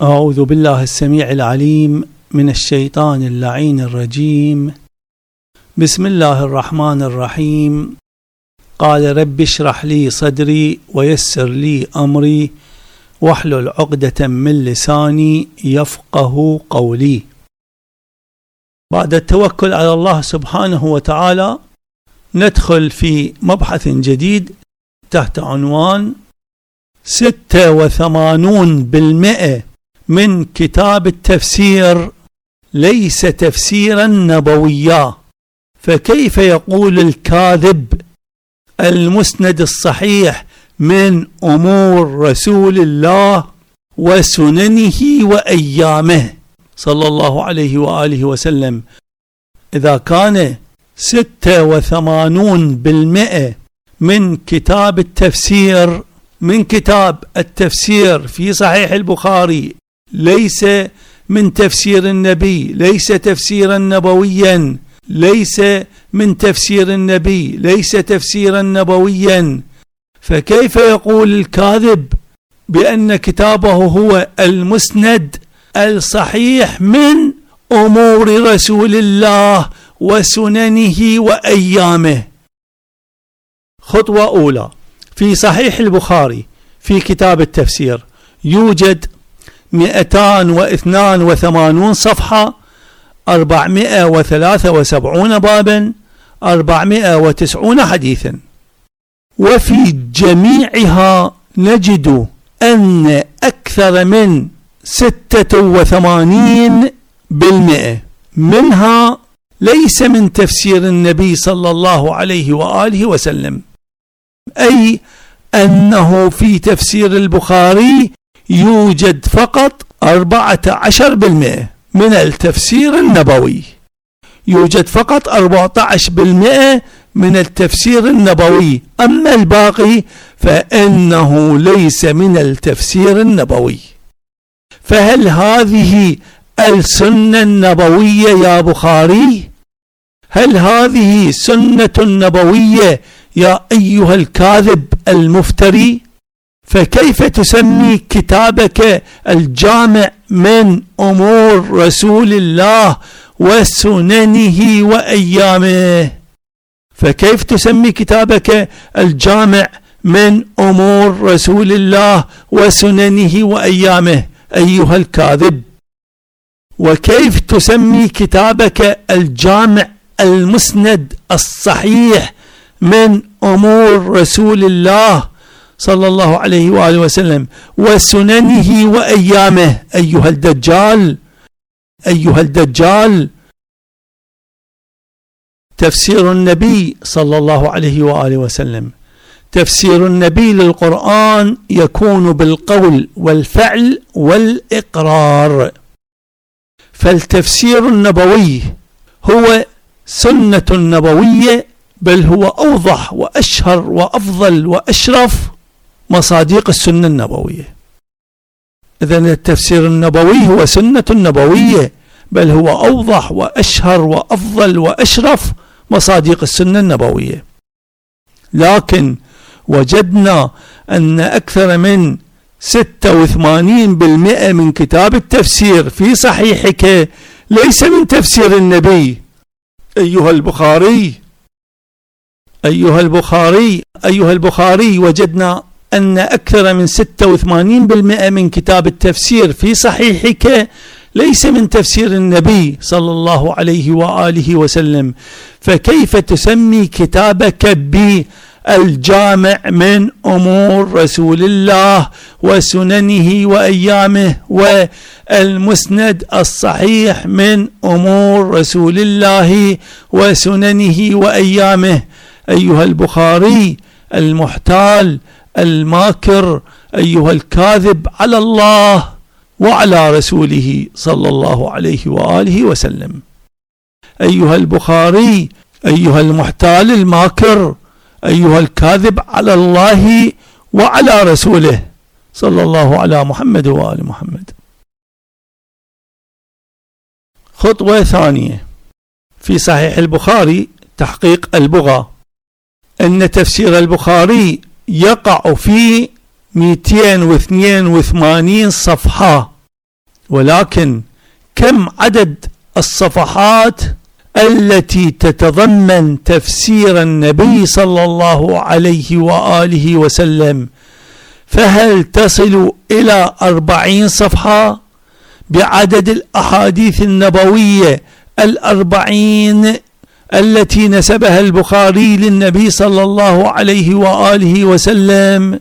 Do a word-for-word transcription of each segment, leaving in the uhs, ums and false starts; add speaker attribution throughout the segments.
Speaker 1: أعوذ بالله السميع العليم من الشيطان اللعين الرجيم. بسم الله الرحمن الرحيم. قال رب اشرح لي صدري ويسر لي أمري واحلل عقدة من لساني يفقه قولي. بعد التوكل على الله سبحانه وتعالى ندخل في مبحث جديد تحت عنوان ستة وثمانون بالمئة من كتاب التفسير ليس تفسيرا نبويا، فكيف يقول الكاذب المسند الصحيح من أمور رسول الله وسننه وأيامه صلى الله عليه وآله وسلم إذا كان ستة وثمانون بالمئة من كتاب التفسير من كتاب التفسير في صحيح البخاري ليس من تفسير النبي، ليس تفسيرا نبويا، ليس من تفسير النبي، ليس تفسيرا نبويا، فكيف يقول الكاذب بأن كتابه هو المسند الصحيح من أمور رسول الله وسننه وأيامه؟ خطوة أولى، في صحيح البخاري في كتاب التفسير يوجد مئتان واثنان وثمانون صفحة، أربعمائة وثلاثة وسبعون بابا، أربعمائة وتسعون حديثا، وفي جميعها نجد أن أكثر من ستة وثمانين بالمئة منها ليس من تفسير النبي صلى الله عليه وآله وسلم، أي أنه في تفسير البخاري يوجد فقط أربعة عشر بالمئة من التفسير النبوي، يوجد فقط أربعة عشر بالمئة من التفسير النبوي، أما الباقي فإنه ليس من التفسير النبوي. فهل هذه السنة النبوية يا بخاري؟ هل هذه سنة نبوية يا أيها الكاذب المفتري؟ فكيف تسمي كتابك الجامع من أمور رسول الله وسننه وأيامه؟ فكيف تسمي كتابك الجامع من أمور رسول الله وسننه وأيامه أيها الكاذب؟ وكيف تسمي كتابك الجامع المسند الصحيح من أمور رسول الله صلى الله عليه وآله وسلم وسننه وأيامه أيها الدجال؟ أيها الدجال، تفسير النبي صلى الله عليه وآله وسلم، تفسير النبي للقرآن يكون بالقول والفعل والإقرار، فالتفسير النبوي هو سنة نبوية، بل هو أوضح وأشهر وأفضل وأشرف مصادق السنة النبوية. إذن التفسير النبوي هو سنة نبوية، بل هو أوضح وأشهر وأفضل وأشرف مصادق السنة النبوية. لكن وجدنا أن أكثر من ستة وثمانين بالمئة من كتاب التفسير في صحيحك ليس من تفسير النبي أيها البخاري. أيها البخاري أيها البخاري وجدنا أن أكثر من ستة وثمانين بالمئة من كتاب التفسير في صحيحك ليس من تفسير النبي صلى الله عليه وآله وسلم، فكيف تسمي كتابك بالجامع من أمور رسول الله وسننه وأيامه والمسند الصحيح من أمور رسول الله وسننه وأيامه أيها البخاري المحتال الماكر، أيها الكاذب على الله وعلى رسوله صلى الله عليه وآله وسلم؟ أيها البخاري أيها المحتال الماكر، أيها الكاذب على الله وعلى رسوله صلى الله على محمد وآل محمد. خطوة ثانية، في صحيح البخاري تحقيق البغى أن تفسير البخاري يقع في مئتين واثنين وثمانين صفحة ولكن كم عدد الصفحات التي تتضمن تفسير النبي صلى الله عليه وآله وسلم؟ فهل تصل إلى أربعين صفحة بعدد الأحاديث النبوية الأربعين التي نسبها البخاري للنبي صلى الله عليه وآله وسلم؟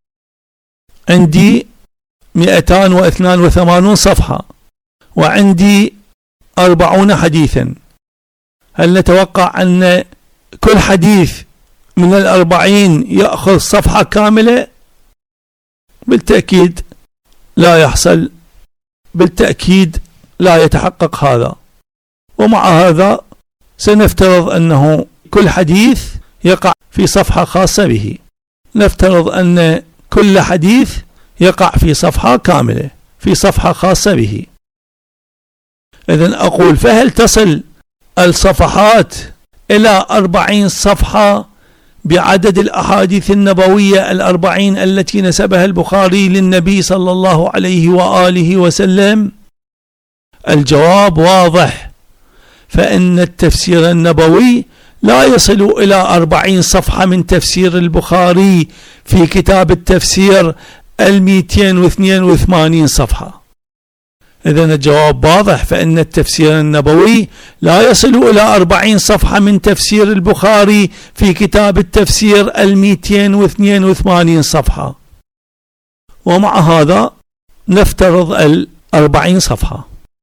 Speaker 1: عندي مئتان واثنان وثمانون صفحة وعندي أربعون حديثا. هل نتوقع أن كل حديث من الأربعين يأخذ صفحة كاملة؟ بالتأكيد لا يحصل، بالتأكيد لا يتحقق هذا. ومع هذا سنفترض أنه كل حديث يقع في صفحة خاصة به، نفترض أن كل حديث يقع في صفحة كاملة في صفحة خاصة به. إذن أقول فهل تصل الصفحات إلى أربعين صفحة بعدد الأحاديث النبوية الأربعين التي نسبها البخاري للنبي صلى الله عليه وآله وسلم؟ الجواب واضح، فإن التفسير النبوي لا يصل إلى أربعين صفحة من تفسير البخاري في كتاب التفسير المئتين واثنين وثمانين صفحة. إذن الجواب واضح، فإن التفسير النبوي لا يصل إلى أربعين صفحة من تفسير البخاري في كتاب التفسير المئتين واثنين وثمانين صفحة. ومع هذا نفترض الأربعين صفحة.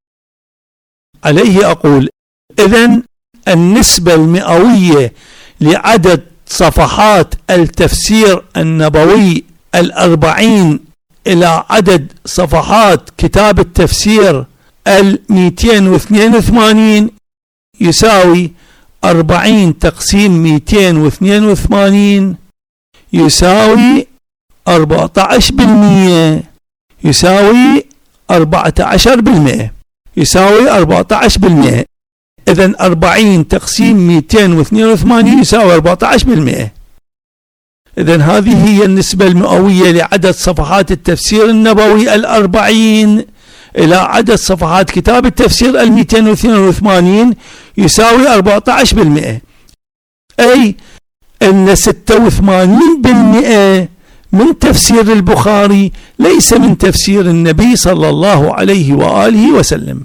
Speaker 1: عليه أقول إذن النسبة المئوية لعدد صفحات التفسير النبوي الأربعين إلى عدد صفحات كتاب التفسير المئتين واثنين وثمانين يساوي أربعين تقسيم مئتين واثنين وثمانين يساوي أربعة عشر بالمئة، يساوي أربعة عشر بالمئة، يساوي أربعة عشر بالمئة. إذن أربعين تقسيم مئتين واثنين وثمانين يساوي أربعة عشر بالمئة. إذن هذه هي النسبة المئوية لعدد صفحات التفسير النبوي الأربعين إلى عدد صفحات كتاب التفسير المئتين واثنين وثمانين يساوي أربعة عشر بالمئة، أي أن ستة وثمانين بالمئة من تفسير البخاري ليس من تفسير النبي صلى الله عليه وآله وسلم.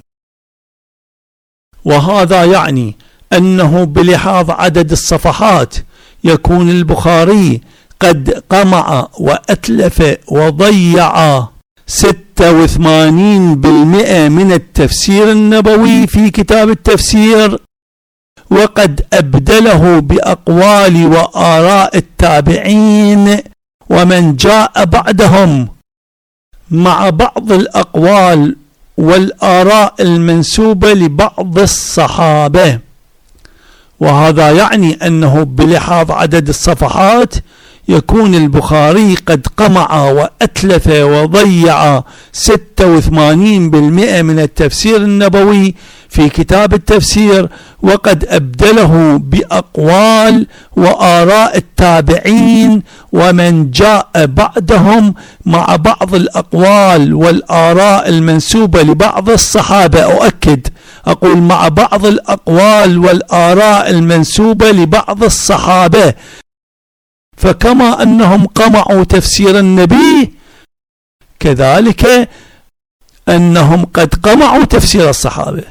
Speaker 1: وهذا يعني أنه بلحاظ عدد الصفحات يكون البخاري قد قمع وأتلف وضيع ستة وثمانين بالمئة من التفسير النبوي في كتاب التفسير، وقد أبدله بأقوال وآراء التابعين ومن جاء بعدهم، مع بعض الأقوال والآراء المنسوبة لبعض الصحابة. وهذا يعني أنه بلحاظ عدد الصفحات يكون البخاري قد قمع وأتلف وضيع ستة وثمانين بالمئة من التفسير النبوي في كتاب التفسير، وقد أبدله بأقوال وآراء التابعين ومن جاء بعدهم، مع بعض الأقوال والآراء المنسوبة لبعض الصحابة. أؤكد أقول مع بعض الأقوال والآراء المنسوبة لبعض الصحابة. فكما أنهم قمعوا تفسير النبي كذلك أنهم قد قمعوا تفسير الصحابة،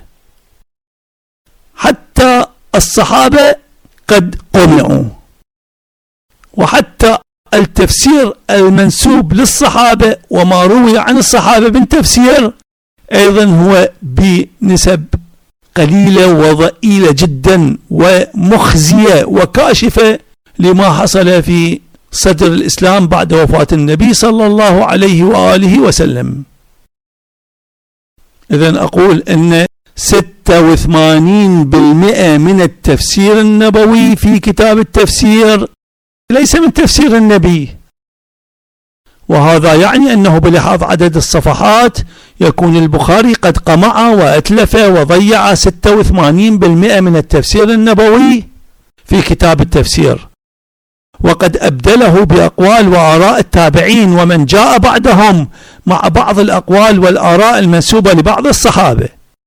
Speaker 1: حتى الصحابة قد قمعوا، وحتى التفسير المنسوب للصحابة وما روي عن الصحابة من تفسير أيضا هو بنسب قليلة وضئيلة جدا ومخزية وكاشفة لما حصل في صدر الإسلام بعد وفاة النبي صلى الله عليه وآله وسلم. إذن أقول أن ستة وثمانين بالمئة من التفسير النبوي في كتاب التفسير ليس من تفسير النبي، وهذا يعني أنه بلحاظ عدد الصفحات يكون البخاري قد قمع وأتلف وضيع ستة وثمانين بالمئة من التفسير النبوي في كتاب التفسير، وقد أبدله بأقوال وآراء التابعين ومن جاء بعدهم مع بعض الأقوال والآراء المنسوبة لبعض الصحابة.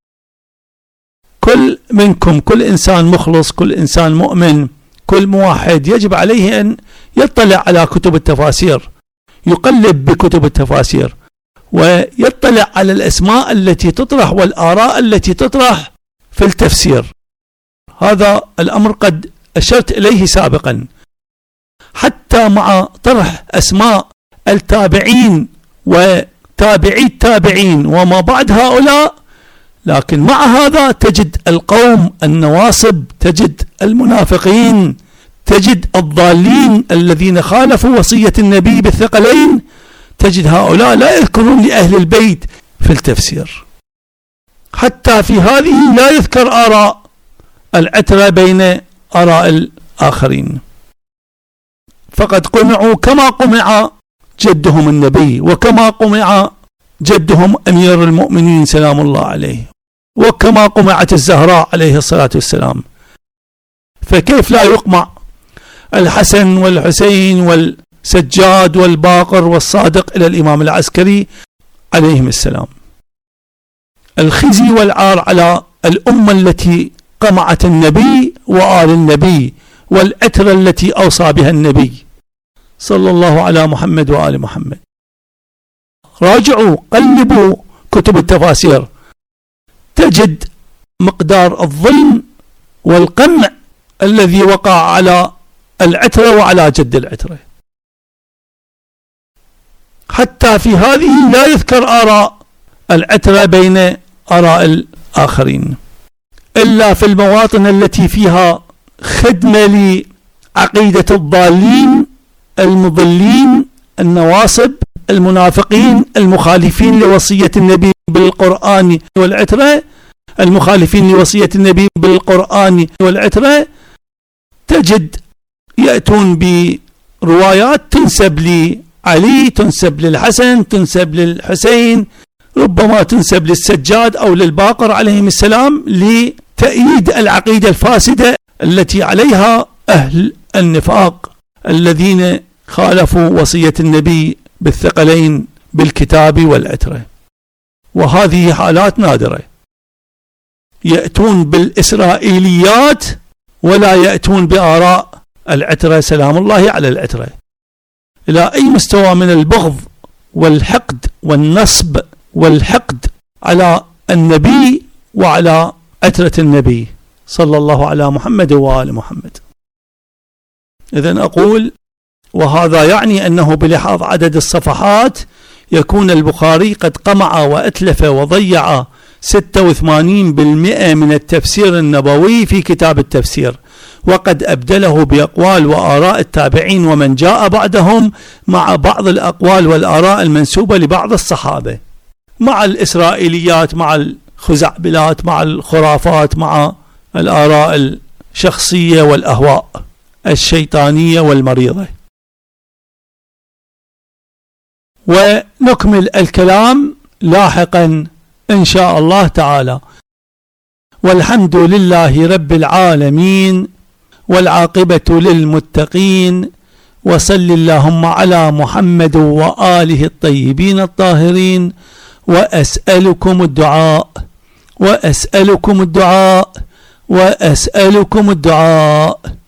Speaker 1: كل منكم، كل إنسان مخلص، كل إنسان مؤمن، كل موحد يجب عليه أن يطلع على كتب التفاسير، يقلب بكتب التفاسير ويطلع على الأسماء التي تطرح والآراء التي تطرح في التفسير. هذا الأمر قد أشرت إليه سابقا. حتى مع طرح أسماء التابعين وتابعي التابعين وما بعد هؤلاء، لكن مع هذا تجد القوم النواصب، تجد المنافقين، تجد الضالين الذين خالفوا وصية النبي بالثقلين، تجد هؤلاء لا يذكرون لأهل البيت في التفسير. حتى في هذه لا يذكر آراء العترة بين آراء الآخرين، فقد قمعوا كما قمع جدهم النبي، وكما قمع جدهم أمير المؤمنين سلام الله عليه، وكما قمعت الزهراء عليه الصلاة والسلام. فكيف لا يقمع الحسن والحسين والسجاد والباقر والصادق إلى الإمام العسكري عليهم السلام؟ الخزي والعار على الأمة التي قمعت النبي وآل النبي والعترة التي أوصى بها النبي صلى الله على محمد وآل محمد. راجعوا، قلبوا كتب التفاسير، تجد مقدار الظلم والقمع الذي وقع على العترة وعلى جد العترة. حتى في هذه لا يذكر آراء العترة بين آراء الآخرين إلا في المواطن التي فيها خدمة لعقيدة الضالين المضلين النواصب المنافقين المخالفين لوصية النبي بالقرآن والعترة، المخالفين لوصية النبي بالقرآن والعترة. تجد يأتون بروايات تنسب لعلي، تنسب للحسن، تنسب للحسين، ربما تنسب للسجاد أو للباقر عليهم السلام، لتأييد العقيدة الفاسدة التي عليها أهل النفاق الذين خالفوا وصية النبي بالثقلين بالكتاب والعترة. وهذه حالات نادرة. يأتون بالإسرائيليات ولا يأتون بآراء العترة سلام الله على العترة. إلى أي مستوى من البغض والحقد والنصب والحقد على النبي وعلى عترة النبي صلى الله على محمد وآل محمد. إذن أقول، وهذا يعني أنه بلحاظ عدد الصفحات يكون البخاري قد قمع وأتلف وضيع ستة وثمانين بالمئة من التفسير النبوي في كتاب التفسير، وقد أبدله بأقوال وآراء التابعين ومن جاء بعدهم مع بعض الأقوال والآراء المنسوبة لبعض الصحابة، مع الإسرائيليات، مع الخزعبلات، مع الخرافات، مع الآراء الشخصية والأهواء الشيطانية والمريضة. ونكمل الكلام لاحقا إن شاء الله تعالى. والحمد لله رب العالمين والعاقبة للمتقين، وصل اللهم على محمد وآله الطيبين الطاهرين. وأسألكم الدعاء وأسألكم الدعاء وأسألكم الدعاء